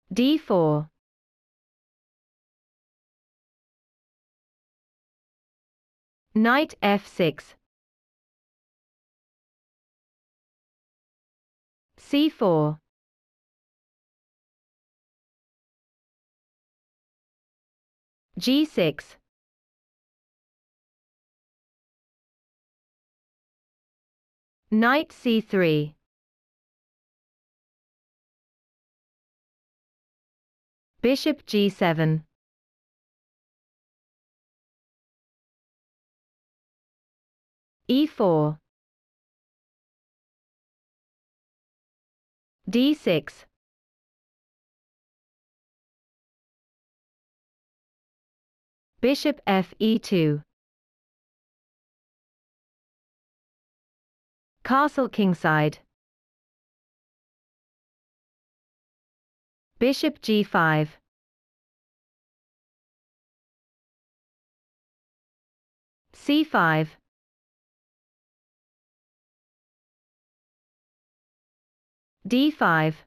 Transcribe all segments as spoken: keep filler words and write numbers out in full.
d four. Knight f six. c four. g six. Knight c three. Bishop g seven. e four. d six. Bishop f e two. Castle kingside. Bishop g five. c five. d five.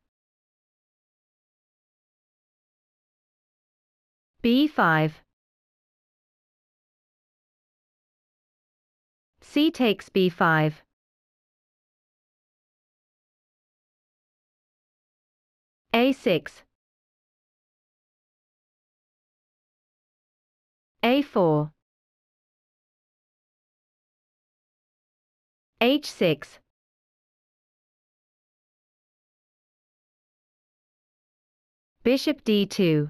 b five. c takes b five. a six. a four. h six. Bishop d two.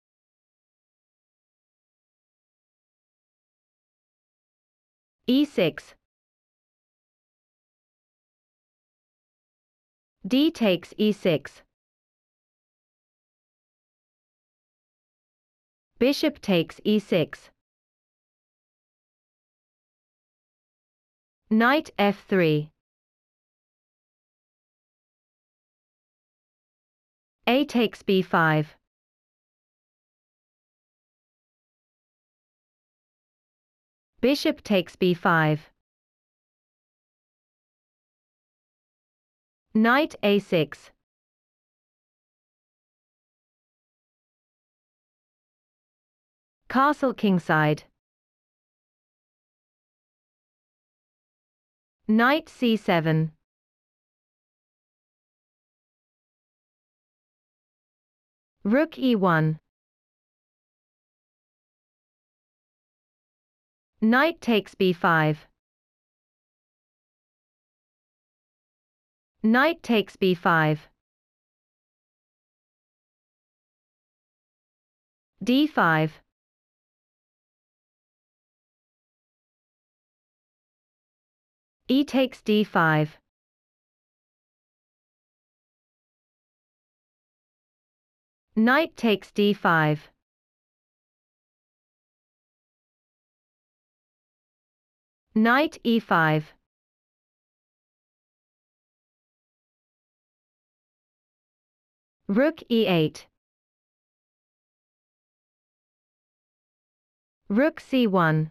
e six. d takes e six. Bishop takes e six. Knight f three. A takes b five. Bishop takes b five. Knight a six. Castle kingside. Knight c seven. Rook e one. Knight takes b five. Knight takes b five. d five. E takes d five. Knight takes d five. Knight e five. Rook e eight. Rook c one.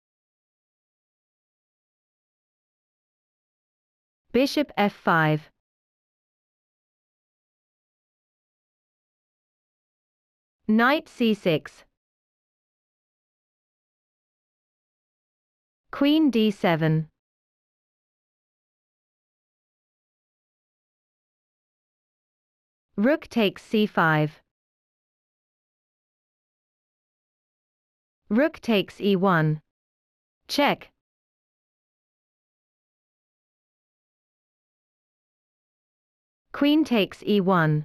Bishop f five. Knight c six. Queen d seven. Rook takes c five. Rook takes e one. Check. Queen takes e one.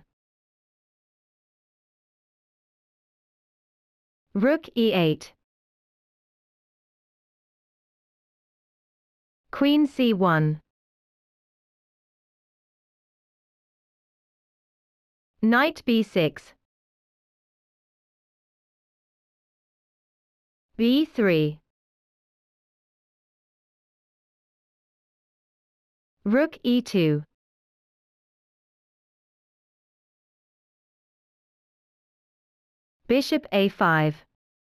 Rook e eight. Queen c one. Knight b six. b three. Rook e two. Bishop a five.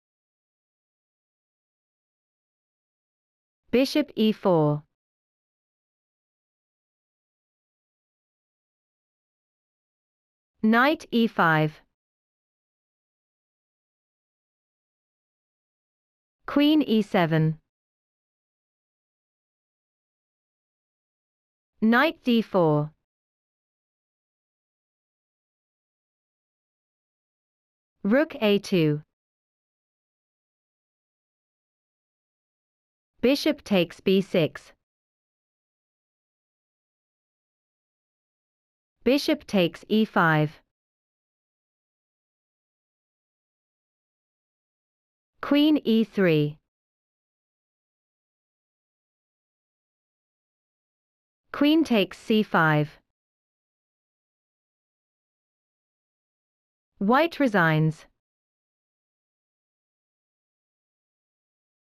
Bishop e four. Knight e five. Queen e seven. Knight d four. Rook a two. Bishop takes b six. Bishop takes e five. Queen e three. Queen takes c five. White resigns.